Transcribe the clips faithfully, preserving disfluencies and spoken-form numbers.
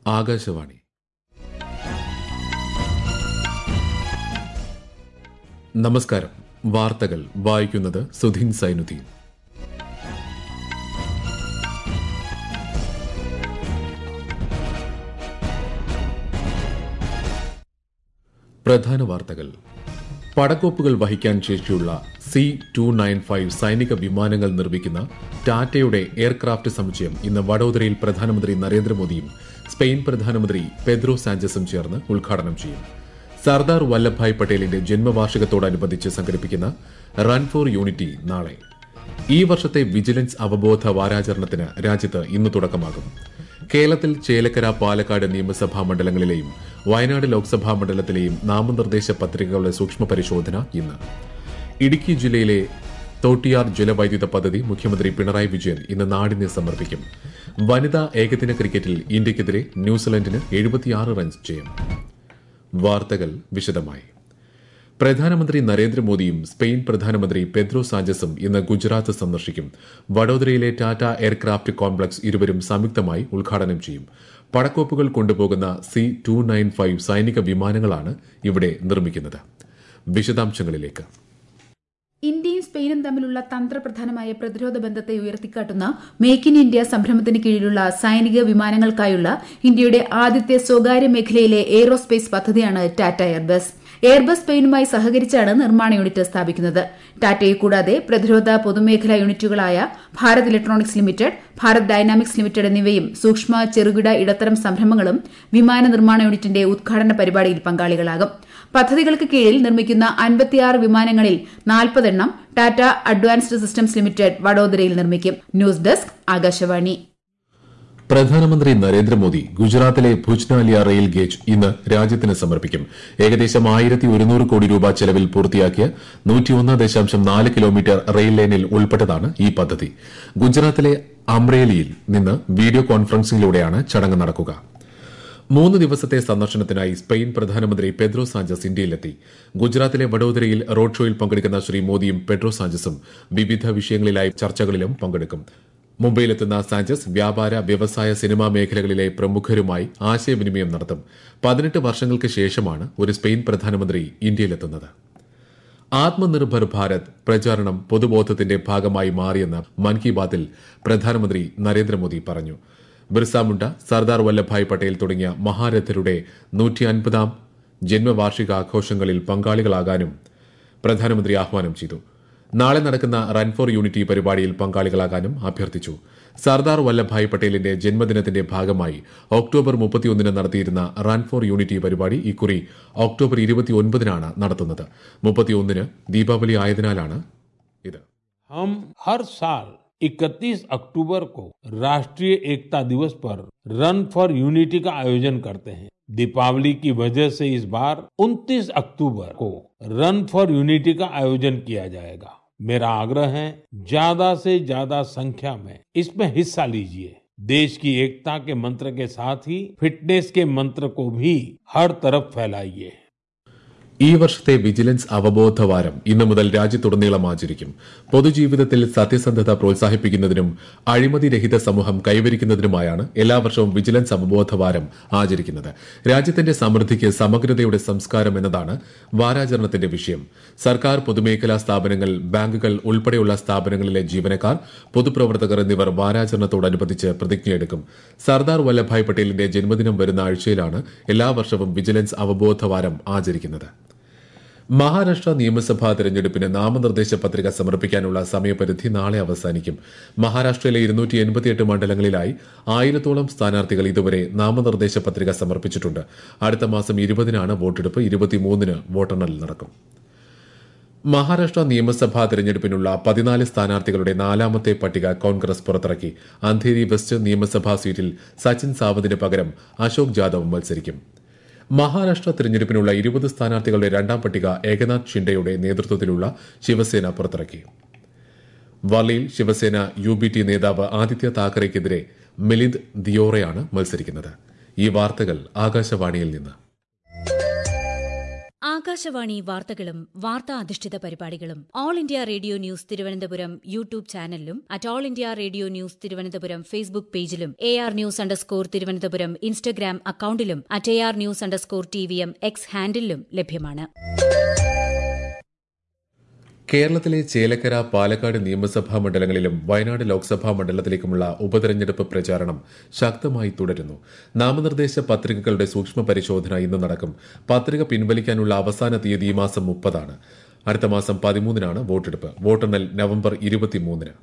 ആകാശവാണി. നമസ്കാരം. വാർത്തകൾ വായിക്കുന്നത് സുധീൻ സൈനുദ്ദീൻ. പ്രധാന വാർത്തകൾ. പടക്കോപ്പുകൾ വഹിക്കാൻ ശേഷിയുള്ള സി ടു നയൻ ഫൈവ് സൈനിക വിമാനങ്ങൾ നിർമ്മിക്കുന്ന ടാറ്റയുടെ എയർക്രാഫ്റ്റ് സമുച്ചയം ഇന്ന് വഡോദരയിൽ പ്രധാനമന്ത്രി നരേന്ദ്രമോദിയും സ്പെയിൻ പ്രധാനമന്ത്രി പെദ്രോ സാഞ്ചസും ചേർന്ന് ഉദ്ഘാടനം ചെയ്യും. സർദാർ വല്ലഭായ് പട്ടേലിന്റെ ജന്മവാർഷികത്തോടനുബന്ധിച്ച് സംഘടിപ്പിക്കുന്ന റൺ ഫോർ യൂണിറ്റി നാളെ. ഈ വർഷത്തെ വിജിലൻസ് അവബോധ വാരാചരണത്തിന് രാജ്യത്ത് ഇന്ന് തുടക്കമാകും. കേരളത്തിൽ ചേലക്കര, പാലക്കാട് നിയമസഭാ മണ്ഡലങ്ങളിലെയും വയനാട് ലോക്സഭാ മണ്ഡലത്തിലെയും നാമനിർദ്ദേശ പത്രികകളുടെ സൂക്ഷ്മ പരിശോധന ഇന്ന്. ഇടുക്കി ജില്ലയിലെ തോട്ടിയാർ ജലവൈദ്യുത പദ്ധതി മുഖ്യമന്ത്രി പിണറായി വിജയൻ ഇന്ന് നാടിന് സമർപ്പിക്കും. വനിതാ ഏകദിന ക്രിക്കറ്റിൽ ഇന്ത്യയ്ക്കെതിരെ ന്യൂസിലൻഡിന് എഴുപത്തിയാറ് റൺസ് ജയം. വാർത്തകൾ വിശദമായി. പ്രധാനമന്ത്രി നരേന്ദ്രമോദിയും സ്പെയിൻ പ്രധാനമന്ത്രി പെദ്രോ സാഞ്ചസും ഇന്ന് ഗുജറാത്ത് സന്ദർശിക്കും. വഡോദരയിലെ ടാറ്റ എയർക്രാഫ്റ്റ് കോംപ്ലക്സ് ഇരുവരും സംയുക്തമായി ഉദ്ഘാടനം ചെയ്യും. പടക്കോപ്പുകൾ കൊണ്ടുപോകുന്ന സി ടു നയൻ ഫൈവ് സൈനിക വിമാനങ്ങളാണ് ഇവിടെ നിർമ്മിക്കുന്നത്. വിശദാംശങ്ങളിലേക്ക്. ഇന്ത്യയും സ്പെയിനും തമ്മിലുള്ള തന്ത്രപ്രധാനമായ പ്രതിരോധ ബന്ധത്തെ ഉയർത്തിക്കാട്ടുന്ന മേക്ക് ഇൻ ഇന്ത്യ സംരംഭത്തിന് കീഴിലുള്ള സൈനിക വിമാനങ്ങൾക്കായുള്ള ഇന്ത്യയുടെ ആദ്യത്തെ സ്വകാര്യ മേഖലയിലെ എയ്റോസ്പേസ് പദ്ധതിയാണ് ടാറ്റ എയർബസ്. എയർബസ് സ്പെയിനുമായി സഹകരിച്ചാണ് നിർമ്മാണ യൂണിറ്റ് സ്ഥാപിക്കുന്നത്. ടാറ്റയെ കൂടാതെ പ്രതിരോധ പൊതുമേഖലാ യൂണിറ്റുകളായ Bharat electronics limited, Bharat dynamics limited എന്നിവയും സൂക്ഷ്മ, ചെറുകിട, ഇടത്തരം സംരംഭങ്ങളും വിമാന നിർമ്മാണ യൂണിറ്റിന്റെ ഉദ്ഘാടന പരിപാടിയിൽ പങ്കാളികളാകും. പദ്ധതികൾക്ക് കീഴിൽ നിർമ്മിക്കുന്ന അൻപത്തിയാറ് വിമാനങ്ങളിൽ നാൽപ്പതെണ്ണം ടാറ്റ അഡ്വാൻസ്ഡ് സിസ്റ്റംസ് ലിമിറ്റഡ് വഡോദരയിൽ നിർമ്മിക്കും. News desk, Akashvani. പ്രധാനമന്ത്രി നരേന്ദ്രമോദി ഗുജറാത്തിലെ ഭുജ്നാലിയ റെയിൽ ഗേജ് ഇന്ന് രാജ്യത്തിന് സമർപ്പിക്കും. ഏകദേശം ആയിരത്തി ഒരുന്നൂറ് കോടി രൂപ ചെലവിൽ പൂർത്തിയാക്കിയ നൂറ്റിയൊന്ന് ദശാംശം നാല് കിലോമീറ്റർ റെയിൽ ലൈനിൽ ഉൾപ്പെട്ടതാണ് ഈ പദ്ധതി. ഗുജറാത്തിലെ അമ്രേലിയിൽ നിന്ന് വീഡിയോ കോൺഫറൻസിംഗിലൂടെയാണ് ചടങ്ങ് നടക്കുക. മൂന്ന് ദിവസത്തെ സന്ദർശനത്തിനായി സ്പെയിൻ പ്രധാനമന്ത്രി പെദ്രോ സാഞ്ചസ് ഇന്ത്യയിലെത്തി. ഗുജറാത്തിലെ വഡോദരയിൽ റോഡ് ഷോയിൽ പങ്കെടുക്കുന്ന ശ്രീ മോദിയും പെദ്രോ സാഞ്ചസും വിവിധ വിഷയങ്ങളിലായി ചർച്ചകളിലും പങ്കെടുക്കും. മുംബൈയിലെത്തുന്ന സാഞ്ചസ് വ്യാപാര, വ്യവസായ, സിനിമാ മേഖലകളിലെ പ്രമുഖരുമായി ആശയവിനിമയം നടത്തും. പതിനെട്ട് വർഷങ്ങൾക്ക് ശേഷമാണ് ഒരു സ്പെയിൻ പ്രധാനമന്ത്രി ഇന്ത്യയിലെത്തുന്നത്. ആത്മനിർഭർ ഭാരത് പ്രചാരണം പൊതുബോധത്തിന്റെ ഭാഗമായി മാറിയെന്ന് മൻ കി ബാത്തിൽ പ്രധാനമന്ത്രി നരേന്ദ്രമോദി പറഞ്ഞു. ബിർസ മുണ്ട, സർദാർ വല്ലഭായ് പട്ടേൽ തുടങ്ങിയ മഹാരഥരുടെ നൂറ്റി അൻപതാം ജന്മവാർഷികാഘോഷങ്ങളിൽ പങ്കാളികളാകാനും പ്രധാനമന്ത്രി ആഹ്വാനം ചെയ്തു. നാളെ നടക്കുന്ന റൺ ഫോർ യൂണിറ്റി പരിപാടിയിൽ പങ്കാളികളാകാനും അഭ്യർത്ഥിച്ചു. സർദാർ വല്ലഭായ് പട്ടേലിന്റെ ജന്മദിനത്തിന്റെ ഭാഗമായി ഒക്ടോബർ മുപ്പത്തിയൊന്നിന് നടത്തിയിരുന്ന റൺ ഫോർ യൂണിറ്റി പരിപാടി ഇക്കുറി ഒക്ടോബർ ഇരുപത്തിയൊൻപതിനാണ് നടത്തുന്നത്. മുപ്പത്തിയൊന്നിന് ദീപാവലി ആയതിനാലാണ് ഇത്. हम हर साल इकतीस अक्टूबर को राष्ट्रीय एकता दिवस पर रन फॉर यूनिटी का आयोजन करते हैं. दीपावली की वजह से इस बार उनतीस अक्टूबर को रन फॉर यूनिटी का आयोजन किया जाएगा. मेरा आग्रह है, ज्यादा से ज्यादा संख्या में इसमें हिस्सा लीजिए. देश की एकता के मंत्र के साथ ही फिटनेस के मंत्र को भी हर तरफ फैलाइए. ഈ വർഷത്തെ വിജിലൻസ് അവബോധ വാരം ഇന്നു മുതൽ രാജ്യത്തുടനീളം ആചരിക്കും. പൊതുജീവിതത്തിൽ സത്യസന്ധത പ്രോത്സാഹിപ്പിക്കുന്നതിനും അഴിമതിരഹിത സമൂഹം കൈവരിക്കുന്നതിനുമായാണ് എല്ലാ വർഷവും വിജിലൻസ് അവബോധ വാരം ആചരിക്കുന്നത്. രാജ്യത്തിന്റെ സമൃദ്ധിക്ക് സമഗ്രതയുടെ സംസ്കാരം എന്നതാണ് വാരാചരണത്തിന്റെ വിഷയം. സർക്കാർ, പൊതുമേഖലാ സ്ഥാപനങ്ങൾ, ബാങ്കുകൾ ഉൾപ്പെടെയുള്ള സ്ഥാപനങ്ങളിലെ ജീവനക്കാർ, പൊതുപ്രവർത്തകർ എന്നിവർ വാരാചരണത്തോടനുബന്ധിച്ച് പ്രതിജ്ഞയെടുക്കും. സർദാർ വല്ലഭായ് പട്ടേലിന്റെ ജന്മദിനം വരുന്ന ആഴ്ചയിലാണ് എല്ലാ വർഷവും വിജിലൻസ് അവബോധ വാരം ആചരിക്കുന്നത്. മഹാരാഷ്ട്ര നിയമസഭാ തെരഞ്ഞെടുപ്പിന് നാമനിർദ്ദേശ പത്രിക സമർപ്പിക്കാനുള്ള സമയപരിധി നാളെ അവസാനിക്കും. മഹാരാഷ്ട്രയിലെ ഇരുന്നൂറ്റി എൺപത്തിയെട്ട് മണ്ഡലങ്ങളിലായി ആയിരത്തോളം സ്ഥാനാർത്ഥികൾ ഇതുവരെ നാമനിർദ്ദേശ പത്രിക സമർപ്പിച്ചിട്ടുണ്ട്. അടുത്ത മാസം ഇരുപതിനാണ് വോട്ടെടുപ്പ്. ഇരുപത്തിമൂന്നിന് വോട്ടെണ്ണൽ നടക്കും. മഹാരാഷ്ട്ര നിയമസഭാ തെരഞ്ഞെടുപ്പിനുള്ള പതിനാല് സ്ഥാനാർത്ഥികളുടെ നാലാമത്തെ പട്ടിക കോൺഗ്രസ് പുറത്തിറക്കി. അന്ധേരി വെസ്റ്റ് നിയമസഭാ സീറ്റിൽ സച്ചിൻ സാവന്തിന് പകരം അശോക് ജാദവ് മത്സരിക്കും. മഹാരാഷ്ട്ര തെരഞ്ഞെടുപ്പിനുള്ള ഇരുപത് സ്ഥാനാർത്ഥികളുടെ രണ്ടാം പട്ടിക ഏകനാഥ് ഷിൻഡെയുടെ നേതൃത്വത്തിലുള്ള ശിവസേന പുറത്തിറക്കി. വർളിയിൽ ശിവസേന യു ബി ടി നേതാവ് ആദിത്യ താക്കറെയ്ക്കെതിരെ മിലിന്ദ് ദിയോറയാണ് മത്സരിക്കുന്നത്. ഈ വാർത്തകൾ ആകാശവാണിയിൽ നിന്ന്. ആകാശവാണി വാർത്തകളും വാർത്താ അധിഷ്ഠിത പരിപാടികളും all India radio news Thiruvananthapuram YouTube ചാനലിലും at all India radio news Thiruvananthapuram Facebook പേജിലും A R news underscore Thiruvananthapuram Instagram അക്കൌണ്ടിലും at A R news underscore T V M X ഹാൻഡിലും ലഭ്യമാണ്. കേരളത്തിലെ ചേലക്കര, പാലക്കാട് നിയമസഭാ മണ്ഡലങ്ങളിലും വയനാട് ലോക്സഭാ മണ്ഡലത്തിലേക്കുമുള്ള ഉപതെരഞ്ഞെടുപ്പ് പ്രചാരണം ശക്തമായി തുടരുന്നു. നാമനിർദ്ദേശ പത്രികകളുടെ സൂക്ഷ്മ പരിശോധന ഇന്ന് നടക്കും. പത്രിക പിൻവലിക്കാനുള്ള അവസാന തീയതി ഈ മാസം മുപ്പതാണ്. അടുത്ത മാസം പതിമൂന്നിനാണ് വോട്ടെടുപ്പ്. വോട്ടെണ്ണൽ നവംബർ ഇരുപത്തിമൂന്നിന്.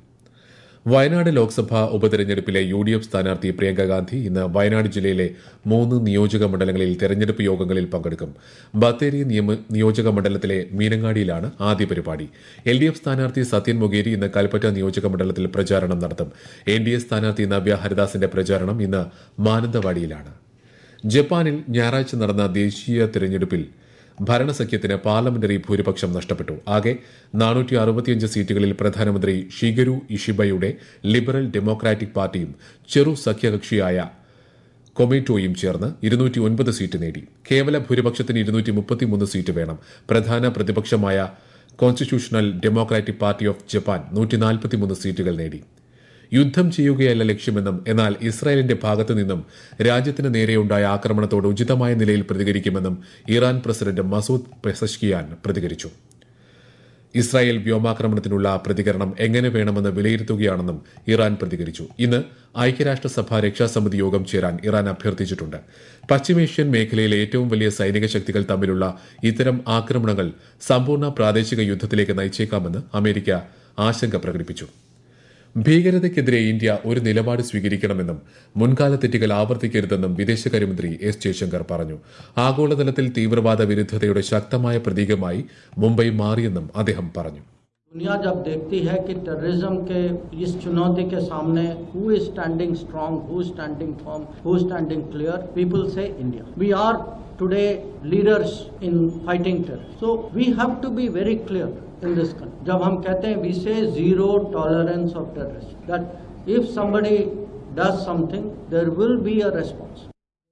വയനാട് ലോക്സഭാ ഉപതെരഞ്ഞെടുപ്പിലെ യു ഡി എഫ് സ്ഥാനാർത്ഥി പ്രിയങ്ക ഗാന്ധി ഇന്ന് വയനാട് ജില്ലയിലെ മൂന്ന് നിയോജക മണ്ഡലങ്ങളിൽ തെരഞ്ഞെടുപ്പ് യോഗങ്ങളിൽ പങ്കെടുക്കും. ബത്തേരി നിയോജക മണ്ഡലത്തിലെ മീനങ്ങാടിയിലാണ് ആദ്യ പരിപാടി. എൽ ഡി എഫ് സ്ഥാനാർത്ഥി സത്യൻ മൊകേരി ഇന്ന് കൽപ്പറ്റ നിയോജക മണ്ഡലത്തിൽ പ്രചാരണം നടത്തും. എൻ ഡി എ സ്ഥാനാർത്ഥി നവ്യ ഹരിദാസിന്റെ പ്രചാരണം ഇന്ന് മാനന്തവാടിയിലാണ്. ജപ്പാനിൽ ഞായറാഴ്ച നടന്ന ദേശീയ തെരഞ്ഞെടുപ്പിൽ ഭരണസഖ്യത്തിന് പാർലമെന്ററി ഭൂരിപക്ഷം നഷ്ടപ്പെട്ടു. ആകെ നാനൂറ്റി അറുപത്തിയഞ്ച് സീറ്റുകളിൽ പ്രധാനമന്ത്രി ഷിഗരു ഇഷിബയുടെ ലിബറൽ ഡെമോക്രാറ്റിക് പാർട്ടിയും ചെറു സഖ്യകക്ഷിയായ കൊമേറ്റോയും ചേർന്ന് ഇരുന്നൂറ്റി ഒൻപത് സീറ്റ് നേടി. കേവല ഭൂരിപക്ഷത്തിന് ഇരുന്നൂറ്റി മുപ്പത്തിമൂന്ന് സീറ്റ് വേണം. പ്രധാന പ്രതിപക്ഷമായ constitutional democratic party of Japan നൂറ്റി നാൽപ്പത്തിമൂന്ന് സീറ്റുകൾ നേടി. യുദ്ധം ചെയ്യുകയല്ല ലക്ഷ്യമെന്നും എന്നാൽ ഇസ്രായേലിന്റെ ഭാഗത്തു നിന്നും രാജ്യത്തിന് നേരെയുണ്ടായ ആക്രമണത്തോട് ഉചിതമായ നിലയിൽ പ്രതികരിക്കുമെന്നും ഇറാൻ പ്രസിഡന്റ് മസൂദ് പെസഷ്കിയാൻ പ്രതികരിച്ചു. ഇസ്രായേൽ വ്യോമാക്രമണത്തിനുള്ള പ്രതികരണം എങ്ങനെ വേണമെന്ന് വിലയിരുത്തുകയാണെന്നും ഇറാൻ പ്രതികരിച്ചു. ഇന്ന് ഐക്യരാഷ്ട്രസഭ രക്ഷാസമിതി യോഗം ചേരാൻ ഇറാൻ അഭ്യർത്ഥിച്ചിട്ടുണ്ട്. പശ്ചിമേഷ്യൻ മേഖലയിലെ ഏറ്റവും വലിയ സൈനിക ശക്തികൾ തമ്മിലുള്ള ഇത്തരം ആക്രമണങ്ങൾ സമ്പൂർണ്ണ പ്രാദേശിക യുദ്ധത്തിലേക്ക് നയിച്ചേക്കാമെന്ന് അമേരിക്ക ആശങ്ക പ്രകടിപ്പിച്ചു. ഭീകരതയ്ക്കെതിരെ ഇന്ത്യ ഒരു നിലപാട് സ്വീകരിക്കണമെന്നും മുൻകാല തെറ്റുകൾ ആവർത്തിക്കരുതെന്നും വിദേശകാര്യമന്ത്രി എസ് ജയശങ്കർ പറഞ്ഞു. ആഗോളതലത്തിൽ തീവ്രവാദ വിരുദ്ധതയുടെ ശക്തമായ പ്രതീകമായി മുംബൈ മാറിയെന്നും അദ്ദേഹം പറഞ്ഞു. दुनिया जब देखती है कि टेररिज्म के इस चुनौती के सामने who is standing strong, who is standing firm, who is standing clear, people say India. We are today leaders in fighting terror. So we have to be very clear in this country. जब हम कहते हैं we say zero tolerance of terrorism, that if somebody does something, there will be a response.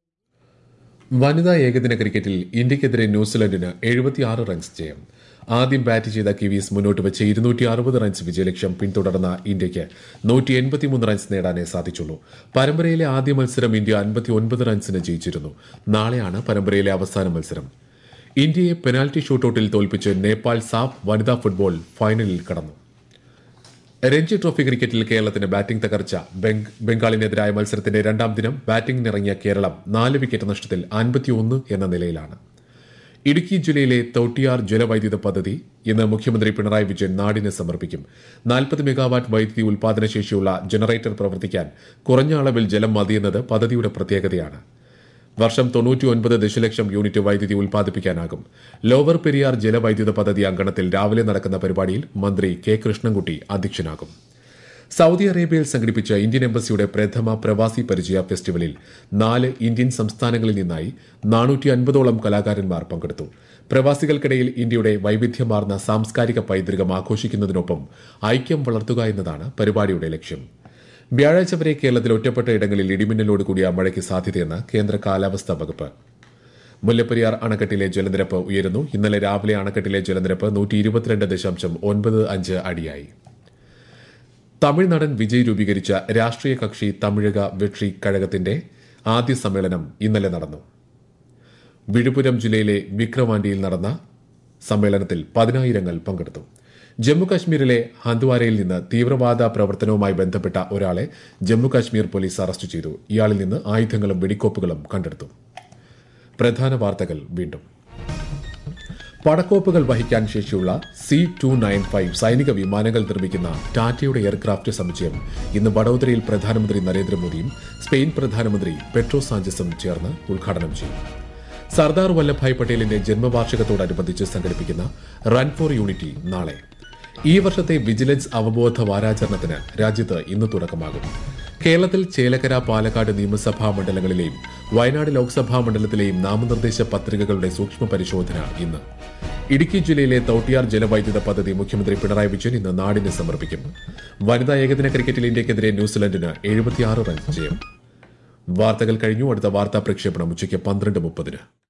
വനിതാ ഏകദിന ക്രിക്കറ്റിൽ ഇന്ത്യക്കെതിരെ ന്യൂസിലൻഡിന് എഴുപത്തിയാറ് runs ജയം. ആദ്യം ബാറ്റ് ചെയ്ത കിവീസ് മുന്നോട്ട് വെച്ച് ഇരുന്നൂറ്റി അറുപത് റൺസ് വിജയലക്ഷ്യം പിന്തുടർന്ന ഇന്ത്യയ്ക്ക് നൂറ്റി എൺപത്തിമൂന്ന് റൺസ് നേടാനേ സാധിച്ചുള്ളൂ. പരമ്പരയിലെ ആദ്യ മത്സരം ഇന്ത്യ അൻപത്തിയൊൻപത് റൺസിന് ജയിച്ചിരുന്നു. നാളെയാണ് പരമ്പരയിലെ അവസാന മത്സരം. ഇന്ത്യയെ പെനാൽറ്റി ഷൂട്ടൌട്ടിൽ തോൽപ്പിച്ച് നേപ്പാൾ സാഫ് വനിതാ ഫുട്ബോൾ ഫൈനലിൽ കടന്നു. രഞ്ജി ട്രോഫി ക്രിക്കറ്റിൽ കേരളത്തിന് ബാറ്റിംഗ് തകർച്ച. ബംഗാളിനെതിരായ മത്സരത്തിന്റെ രണ്ടാം ദിനം ബാറ്റിംഗിനിറങ്ങിയ കേരളം നാല് വിക്കറ്റ് നഷ്ടത്തിൽ അൻപത്തിയൊന്ന് എന്ന നിലയിലാണ്. ഇടുക്കി ജില്ലയിലെ തോട്ടിയാർ ജലവൈദ്യുത പദ്ധതി ഇന്ന് മുഖ്യമന്ത്രി പിണറായി വിജയൻ നാടിന് സമർപ്പിക്കും. നാൽപ്പത് മെഗാവാട്ട് വൈദ്യുതി ഉൽപാദനശേഷിയുള്ള ജനറേറ്റർ പ്രവർത്തിക്കാൻ കുറഞ്ഞ അളവിൽ ജലം മതിയെന്നത് പദ്ധതിയുടെ പ്രത്യേകതയാണ്. വർഷം തൊണ്ണൂറ്റിയൊൻപത് ദശലക്ഷം യൂണിറ്റ് വൈദ്യുതി ഉൽപ്പാദിപ്പിക്കാനാകും. ലോവർ പെരിയാർ ജലവൈദ്യുത പദ്ധതി അങ്കണത്തിൽ രാവിലെ നടക്കുന്ന പരിപാടിയിൽ മന്ത്രി കെ കൃഷ്ണൻകുട്ടി അധ്യക്ഷനാകും. സൌദി അറേബ്യയിൽ സംഘടിപ്പിച്ച ഇന്ത്യൻ എംബസിയുടെ പ്രഥമ പ്രവാസി പരിചയ ഫെസ്റ്റിവലിൽ നാല് ഇന്ത്യൻ സംസ്ഥാനങ്ങളിൽ നിന്നായി നാനൂറ്റി അൻപതോളം കലാകാരന്മാർ പങ്കെടുത്തു. പ്രവാസികൾക്കിടയിൽ ഇന്ത്യയുടെ വൈവിധ്യമാർന്ന സാംസ്കാരിക പൈതൃകം ആഘോഷിക്കുന്നതിനൊപ്പം ഐക്യം വളർത്തുക എന്നതാണ് പരിപാടിയുടെ ലക്ഷ്യം. വ്യാഴാഴ്ച വരെ കേരളത്തിൽ ഒറ്റപ്പെട്ട ഇടങ്ങളിൽ ഇടിമിന്നലോട് കൂടിയ മഴയ്ക്ക് സാധ്യതയെന്ന് കേന്ദ്ര കാലാവസ്ഥാ വകുപ്പ്. മുല്ലപ്പെരിയാർ അണക്കെട്ടിലെ ജലനിരപ്പ് ഉയരുന്നു. ഇന്നലെ രാവിലെ അണക്കെട്ടിലെ ജലനിരപ്പ് നൂറ്റി ഇരുപത്തിരണ്ട് ദശാംശം ഒൻപത് അഞ്ച് അടിയായി. തമിഴ്നാടൻ വിജയ് രൂപീകരിച്ച രാഷ്ട്രീയ കക്ഷി തമിഴക വെട്രി കഴകത്തിന്റെ ആദ്യ സമ്മേളനം ഇന്നലെ നടന്നു. വിഴുപ്പുരം ജില്ലയിലെ വിക്രവാണ്ടിയിൽ നടന്ന സമ്മേളനത്തിൽ പതിനായിരങ്ങൾ പങ്കെടുത്തു. ജമ്മുകാശ്മീരിലെ ഹന്ദ്വാരയിൽ നിന്ന് തീവ്രവാദ പ്രവർത്തനവുമായി ബന്ധപ്പെട്ട ഒരാളെ ജമ്മുകാശ്മീർ പോലീസ് അറസ്റ്റ് ചെയ്തു. ഇയാളിൽ നിന്ന് ആയുധങ്ങളും വെടിക്കോപ്പുകളും കണ്ടെടുത്തു. പ്രധാന വാർത്തകൾ വീണ്ടും. പടക്കോപ്പുകൾ വഹിക്കാൻ ശേഷിയുള്ള സി ടു നയൻ ഫൈവ് സൈനിക വിമാനങ്ങൾ നിർമ്മിക്കുന്ന ടാറ്റയുടെ എയർക്രാഫ്റ്റ് സമുച്ചയം ഇന്ന് വഡോദരയിൽ പ്രധാനമന്ത്രി നരേന്ദ്രമോദിയും സ്പെയിൻ പ്രധാനമന്ത്രി പെട്രോ സാഞ്ചസും ചേർന്ന് ഉദ്ഘാടനം ചെയ്യും. സർദാർ വല്ലഭായ് പട്ടേലിന്റെ ജന്മവാർഷികത്തോടനുബന്ധിച്ച് സംഘടിപ്പിക്കുന്ന റൺ ഫോർ യൂണിറ്റി നാളെ. ഈ വർഷത്തെ വിജിലൻസ് അവബോധ വാരാചരണത്തിന് രാജ്യത്ത് ഇന്ന് തുടക്കമാകും. കേരളത്തിൽ ചേലക്കര, പാലക്കാട് നിയമസഭാ മണ്ഡലങ്ങളിലെയും വയനാട് ലോക്സഭാ മണ്ഡലത്തിലെയും നാമനിർദ്ദേശ പത്രികകളുടെ സൂക്ഷ്മ പരിശോധന ഇന്ന്. ഇടുക്കി ജില്ലയിലെ തോട്ടിയാർ ജലവൈദ്യുത പദ്ധതി മുഖ്യമന്ത്രി പിണറായി വിജയൻ ഇന്ന് നാടിന് സമർപ്പിക്കും. വനിതാ ഏകദിന ക്രിക്കറ്റിൽ ഇന്ത്യക്കെതിരെ ന്യൂസിലൻഡിന് എഴുപത്തിയാറ് റൺസ് ജയം. വാർത്തകൾ കഴിഞ്ഞു. അടുത്ത വാർത്താ പ്രക്ഷേപണം ഉച്ചയ്ക്ക് പന്ത്രണ്ട് മുപ്പതിന്.